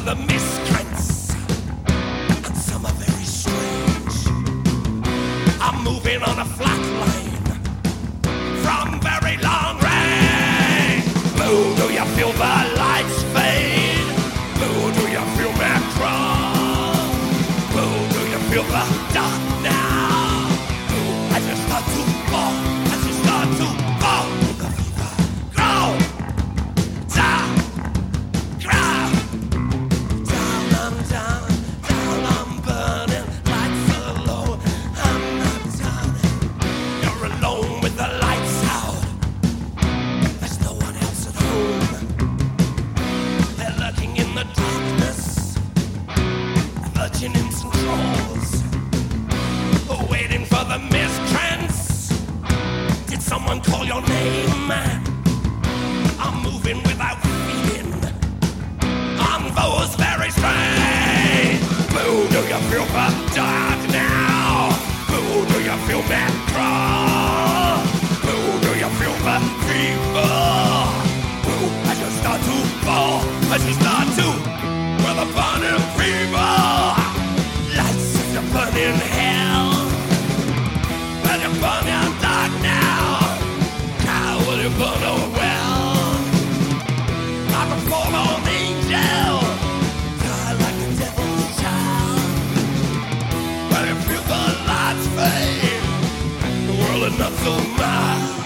the miscreants, and some are very strange. I'm moving on a flat line from very long range. Boo, do you feel the lights fade? Boo, do you feel me crawl? Boo, do you feel the dark now? Boo, I just start to fall, I just start to fall. Grow, down, grow. Down, I'm burning. Lights are low, I'm not down. You're alone with the lights out. There's no one else at home. They're lurking in the darkness, lurching in some trolls, waiting for the miscreants. Did someone call your name? I'm moving without feeling on those very strange. Boo, do you feel the dark now? Boo, do you feel me crawl? Boo, do you feel the fever? Boo, I just start to fall, I just start to, with a burning fever. Lights of the burning hell. Will you burn your dark now? How will you burn oh well? I'm a fallen angel, die like a devil's child. Will you feel the lights fade? The world is not so mild.